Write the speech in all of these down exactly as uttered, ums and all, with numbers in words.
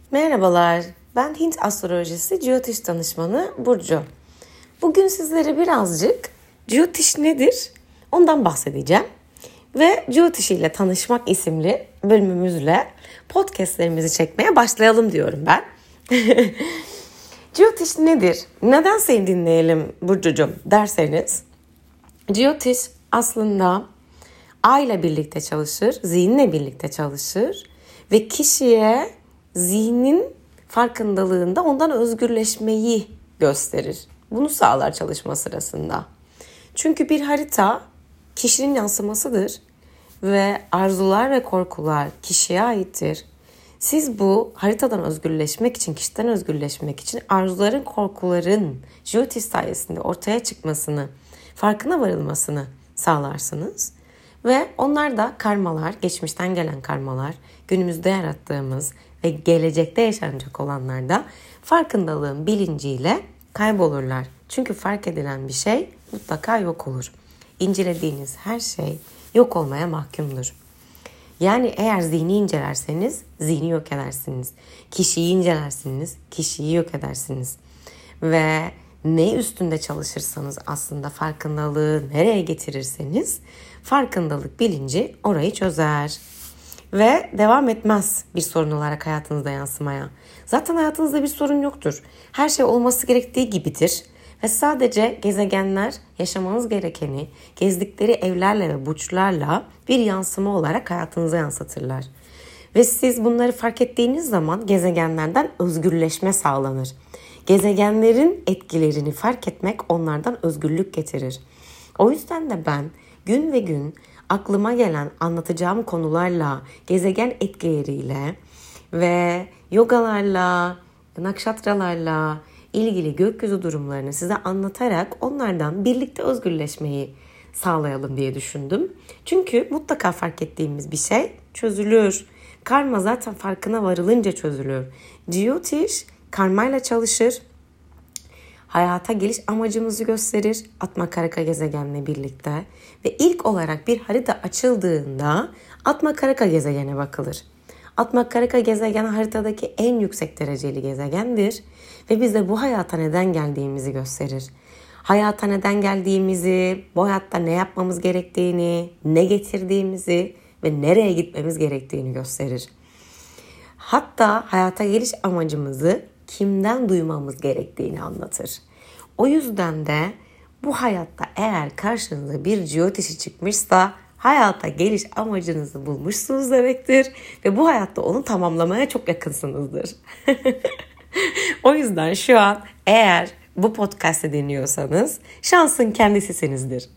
Merhabalar, ben Hint astrolojisi Jyotish danışmanı Burcu. Bugün sizlere birazcık Jyotish nedir ondan bahsedeceğim. Ve Jyotish ile tanışmak isimli bölümümüzle podcastlerimizi çekmeye başlayalım diyorum ben. Jyotish nedir? Neden seni dinleyelim Burcucuğum derseniz. Jyotish aslında ayla birlikte çalışır, zihinle birlikte çalışır ve kişiye zihnin farkındalığında ondan özgürleşmeyi gösterir. Bunu sağlar çalışma sırasında. Çünkü bir harita kişinin yansımasıdır ve arzular ve korkular kişiye aittir. Siz bu haritadan özgürleşmek için, kişiden özgürleşmek için arzuların, korkuların Jyotish sayesinde ortaya çıkmasını, farkına varılmasını sağlarsınız. Ve onlar da karmalar, geçmişten gelen karmalar, günümüzde yarattığımız ve gelecekte yaşanacak olanlar da farkındalığın bilinciyle kaybolurlar. Çünkü fark edilen bir şey mutlaka yok olur. İncelediğiniz her şey yok olmaya mahkumdur. Yani eğer zihni incelerseniz zihni yok edersiniz. Kişiyi incelersiniz, kişiyi yok edersiniz. Ve ne üstünde çalışırsanız aslında farkındalığı nereye getirirseniz farkındalık bilinci orayı çözer. Ve devam etmez bir sorun olarak hayatınızda yansımaya. Zaten hayatınızda bir sorun yoktur. Her şey olması gerektiği gibidir. Ve sadece gezegenler yaşamanız gerekeni gezdikleri evlerle ve burçlarla bir yansıma olarak hayatınıza yansıtırlar. Ve siz bunları fark ettiğiniz zaman gezegenlerden özgürleşme sağlanır. Gezegenlerin etkilerini fark etmek onlardan özgürlük getirir. O yüzden de ben gün ve gün aklıma gelen anlatacağım konularla, gezegen etkileriyle ve yogalarla, nakşatralarla ilgili gökyüzü durumlarını size anlatarak onlardan birlikte özgürleşmeyi sağlayalım diye düşündüm. Çünkü mutlaka fark ettiğimiz bir şey çözülür. Karma zaten farkına varılınca çözülür. Jyotish karmayla çalışır. Hayata geliş amacımızı gösterir Atma Karaka gezegenle birlikte. Ve ilk olarak bir harita açıldığında Atma Karaka gezegene bakılır. Atma Karaka gezegen haritadaki en yüksek dereceli gezegendir. Ve bize bu hayata neden geldiğimizi gösterir. Hayata neden geldiğimizi, bu hayatta ne yapmamız gerektiğini, ne getirdiğimizi ve nereye gitmemiz gerektiğini gösterir. Hatta hayata geliş amacımızı kimden duymamız gerektiğini anlatır. O yüzden de bu hayatta eğer karşınıza bir Jyotish'i çıkmışsa hayata geliş amacınızı bulmuşsunuz demektir. Ve bu hayatta onu tamamlamaya çok yakınsınızdır. O yüzden şu an eğer bu podcast'ı dinliyorsanız şansın kendisisinizdir.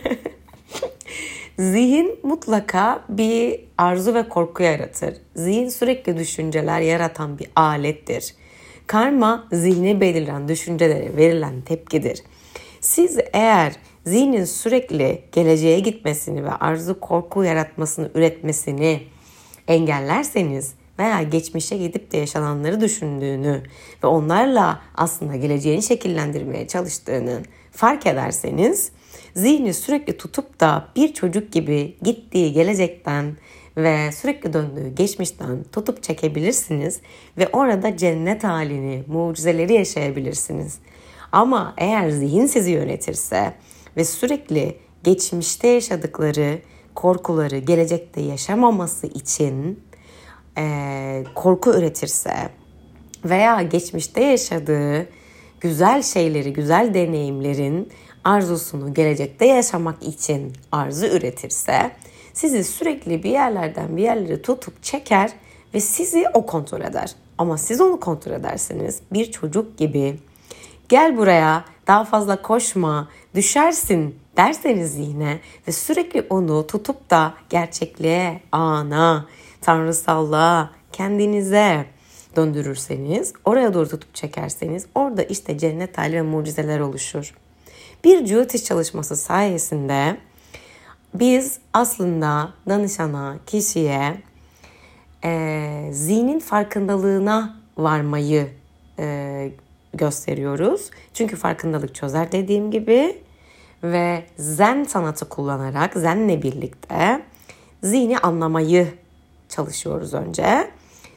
Zihin mutlaka bir arzu ve korku yaratır. Zihin sürekli düşünceler yaratan bir alettir. Karma zihni belirlen düşüncelere verilen tepkidir. Siz eğer zihnin sürekli geleceğe gitmesini ve arzu korku yaratmasını, üretmesini engellerseniz veya geçmişe gidip de yaşananları düşündüğünü ve onlarla aslında geleceğini şekillendirmeye çalıştığını fark ederseniz zihni sürekli tutup da bir çocuk gibi gittiği gelecekten ve sürekli döndüğü geçmişten tutup çekebilirsiniz ve orada cennet halini, mucizeleri yaşayabilirsiniz. Ama eğer zihin sizi yönetirse ve sürekli geçmişte yaşadıkları korkuları gelecekte yaşamaması için e, korku üretirse veya geçmişte yaşadığı güzel şeyleri, güzel deneyimlerin arzusunu gelecekte yaşamak için arzu üretirse sizi sürekli bir yerlerden bir yerlere tutup çeker ve sizi o kontrol eder. Ama siz onu kontrol ederseniz bir çocuk gibi gel buraya daha fazla koşma düşersin derseniz zihne ve sürekli onu tutup da gerçekliğe, ana, tanrısallığa, kendinize döndürürseniz, oraya doğru tutup çekerseniz orada işte cennet hali ve mucizeler oluşur. Bir Jyotish çalışması sayesinde biz aslında danışana, kişiye e, zihnin farkındalığına varmayı e, gösteriyoruz. Çünkü farkındalık çözer dediğim gibi ve zen sanatı kullanarak, zenle birlikte zihni anlamayı çalışıyoruz önce.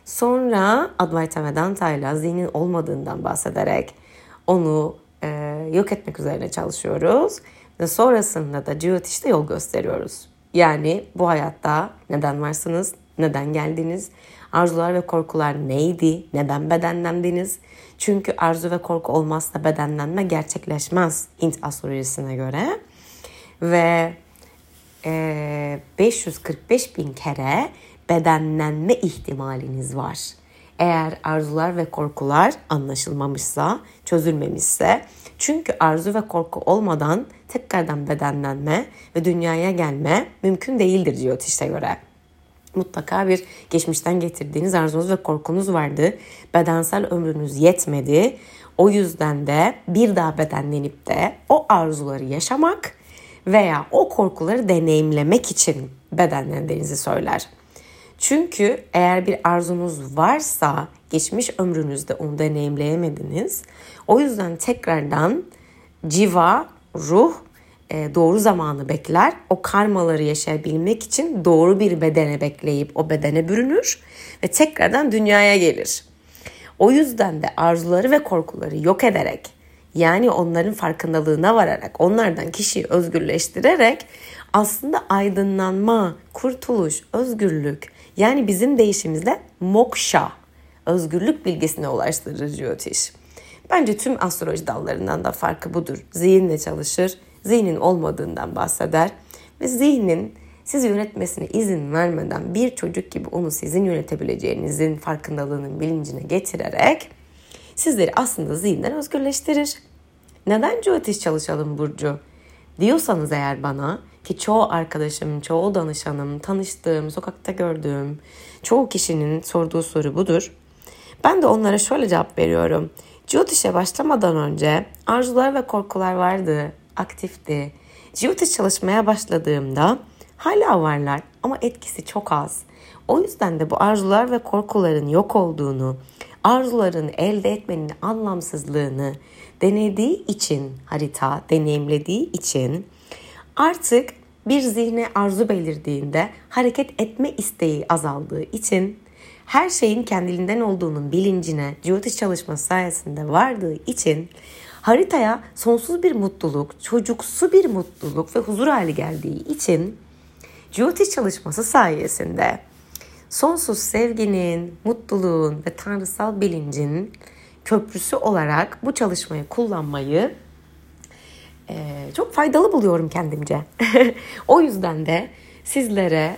Sonra Advaita Vedanta ile zihnin olmadığından bahsederek onu e, yok etmek üzerine çalışıyoruz. Ve sonrasında da Jyotish'te yol gösteriyoruz. Yani bu hayatta neden varsınız, neden geldiniz, arzular ve korkular neydi, neden bedenlendiniz? Çünkü arzu ve korku olmazsa bedenlenme gerçekleşmez Hint astrolojisine göre. Ve e, beş yüz kırk beş bin kere bedenlenme ihtimaliniz var. Eğer arzular ve korkular anlaşılmamışsa, çözülmemişse. Çünkü arzu ve korku olmadan tekrardan bedenlenme ve dünyaya gelme mümkün değildir Jyotish'e göre. Mutlaka bir geçmişten getirdiğiniz arzunuz ve korkunuz vardı. Bedensel ömrünüz yetmedi. O yüzden de bir daha bedenlenip de o arzuları yaşamak veya o korkuları deneyimlemek için bedenlendiğinizi söyler. Çünkü eğer bir arzunuz varsa geçmiş ömrünüzde onu deneyimleyemediniz. O yüzden tekrardan civa, ruh doğru zamanı bekler. O karmaları yaşayabilmek için doğru bir bedene bekleyip o bedene bürünür ve tekrardan dünyaya gelir. O yüzden de arzuları ve korkuları yok ederek, yani onların farkındalığına vararak, onlardan kişiyi özgürleştirerek aslında aydınlanma, kurtuluş, özgürlük, yani bizim deyişimizde moksha, özgürlük bilgisine ulaştırır Jyotish. Bence tüm astroloji dallarından da farkı budur. Zihinle çalışır, zihnin olmadığından bahseder ve zihnin sizi yönetmesine izin vermeden bir çocuk gibi onu sizin yönetebileceğinizin farkındalığının bilincine getirerek sizleri aslında zihinden özgürleştirir. Neden Jyotish çalışalım Burcu diyorsanız eğer bana, ki çoğu arkadaşım, çoğu danışanım, tanıştığım, sokakta gördüğüm çoğu kişinin sorduğu soru budur. Ben de onlara şöyle cevap veriyorum. Jyotish'e başlamadan önce arzular ve korkular vardı, aktifti. Jyotish çalışmaya başladığımda hala varlar ama etkisi çok az. O yüzden de bu arzular ve korkuların yok olduğunu, arzuların elde etmenin anlamsızlığını denediği için, harita deneyimlediği için artık bir zihne arzu belirdiğinde hareket etme isteği azaldığı için, her şeyin kendiliğinden olduğunun bilincine Jyotish çalışması sayesinde vardığı için haritaya sonsuz bir mutluluk, çocuksu bir mutluluk ve huzur hali geldiği için Jyotish çalışması sayesinde sonsuz sevginin, mutluluğun ve tanrısal bilincin köprüsü olarak bu çalışmayı kullanmayı e, çok faydalı buluyorum kendimce. O yüzden de sizlere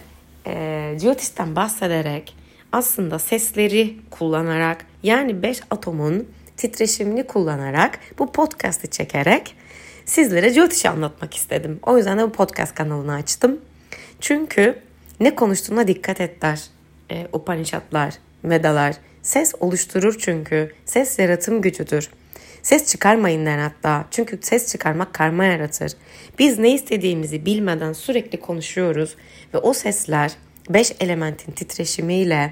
e, Jyotish'ten bahsederek, aslında sesleri kullanarak, yani beş atomun titreşimini kullanarak, bu podcast'ı çekerek sizlere Jyotish'i anlatmak istedim. O yüzden de bu podcast kanalını açtım. Çünkü ne konuştuğuna dikkat et der e, Upanishadlar, Vedalar. Ses oluşturur çünkü. Ses yaratım gücüdür. Ses çıkarmayın der hatta. Çünkü ses çıkarmak karma yaratır. Biz ne istediğimizi bilmeden sürekli konuşuyoruz ve o sesler beş elementin titreşimiyle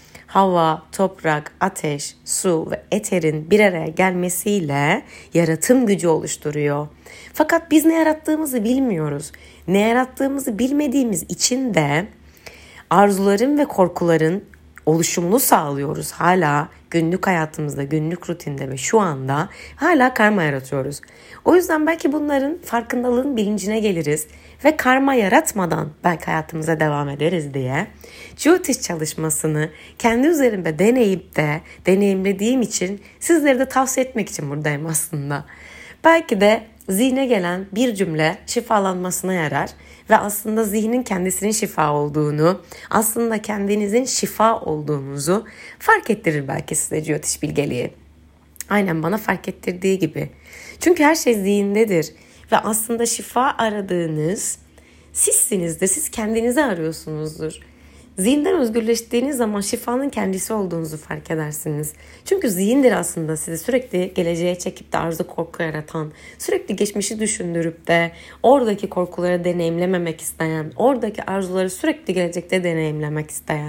hava, toprak, ateş, su ve eterin bir araya gelmesiyle yaratım gücü oluşturuyor. Fakat biz ne yarattığımızı bilmiyoruz. Ne yarattığımızı bilmediğimiz için de arzuların ve korkuların oluşumunu sağlıyoruz. Hala günlük hayatımızda, günlük rutinde ve şu anda hala karma yaratıyoruz. O yüzden belki bunların farkındalığın bilincine geliriz ve karma yaratmadan belki hayatımıza devam ederiz diye Jyotish çalışmasını kendi üzerimde deneyip de deneyimlediğim için sizlere de tavsiye etmek için buradayım aslında. Belki de zihne gelen bir cümle şifalanmasına yarar ve aslında zihnin kendisinin şifa olduğunu, aslında kendinizin şifa olduğunuzu fark ettirir belki size Jyotish bilgeliği. Aynen bana fark ettirdiği gibi. Çünkü her şey zihindedir ve aslında şifa aradığınız sizsiniz de, siz kendinizi arıyorsunuzdur. Zihinden özgürleştiğiniz zaman şifanın kendisi olduğunuzu fark edersiniz. Çünkü zihindir aslında sizi sürekli geleceğe çekip de arzu korku yaratan, sürekli geçmişi düşündürüp de oradaki korkuları deneyimlememek isteyen, oradaki arzuları sürekli gelecekte deneyimlemek isteyen.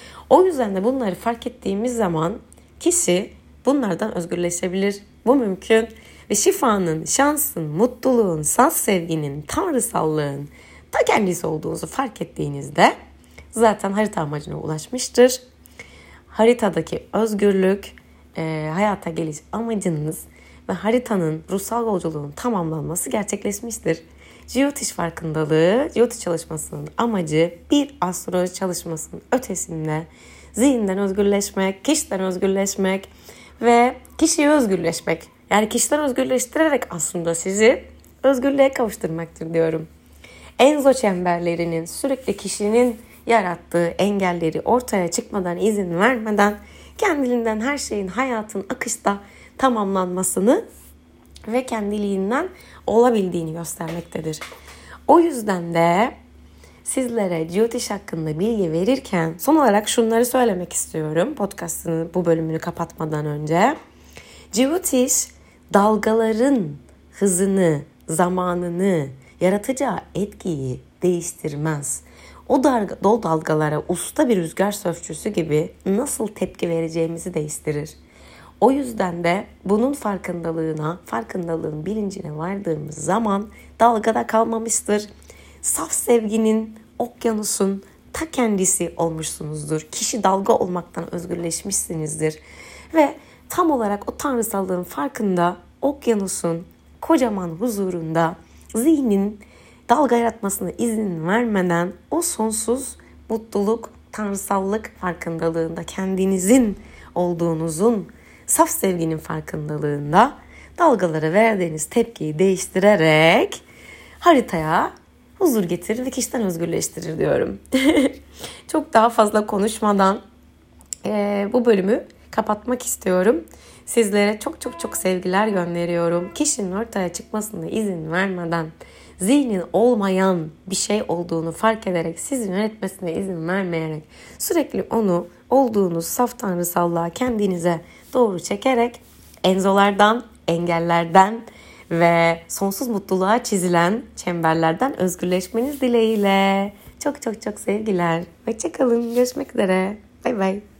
O yüzden de bunları fark ettiğimiz zaman kişi bunlardan özgürleşebilir. Bu mümkün ve şifanın, şansın, mutluluğun, saf sevginin, tanrısallığın ta kendisi olduğunuzu fark ettiğinizde zaten harita amacına ulaşmıştır. haritadaki özgürlük, e, hayata geliş amacınız ve haritanın, ruhsal yolculuğun tamamlanması gerçekleşmiştir. Jyotiş farkındalığı, Jyotiş çalışmasının amacı bir astroloji çalışmasının ötesinde zihinden özgürleşmek, kişiden özgürleşmek ve kişiyi özgürleşmek. Yani kişiden özgürleştirerek aslında sizi özgürlüğe kavuşturmaktır diyorum. Enzo çemberlerinin sürekli kişinin yarattığı engelleri ortaya çıkmadan, izin vermeden kendiliğinden her şeyin, hayatın akışta tamamlanmasını ve kendiliğinden olabildiğini göstermektedir. O yüzden de sizlere Jyotiş hakkında bilgi verirken son olarak şunları söylemek istiyorum podcast'ın bu bölümünü kapatmadan önce. Jyotiş dalgaların hızını, zamanını, yaratacağı etkiyi değiştirmez. O, dalga, o dalgalara usta bir rüzgar sörfçüsü gibi nasıl tepki vereceğimizi değiştirir. O yüzden de bunun farkındalığına, farkındalığın bilincine vardığımız zaman dalgada kalmamıştır. Saf sevginin, okyanusun ta kendisi olmuşsunuzdur. Kişi dalga olmaktan özgürleşmişsinizdir. Ve tam olarak o tanrısallığın farkında, okyanusun kocaman huzurunda zihnin dalga yaratmasına izin vermeden o sonsuz mutluluk, tanrısallık farkındalığında kendinizin olduğunuzun, saf sevginin farkındalığında dalgalara verdiğiniz tepkiyi değiştirerek haritaya huzur getirir ve kişiden özgürleştirir diyorum. Çok daha fazla konuşmadan e, bu bölümü kapatmak istiyorum. Sizlere çok çok çok sevgiler gönderiyorum. Kişinin ortaya çıkmasına izin vermeden, zihnin olmayan bir şey olduğunu fark ederek, sizin yönetmesine izin vermeyerek, sürekli onu olduğunuz saf tanrısallığa kendinize doğru çekerek enzolardan, engellerden ve sonsuz mutluluğa çizilen çemberlerden özgürleşmeniz dileğiyle. Çok çok çok sevgiler. Hoşça kalın. Görüşmek üzere. Bay bay.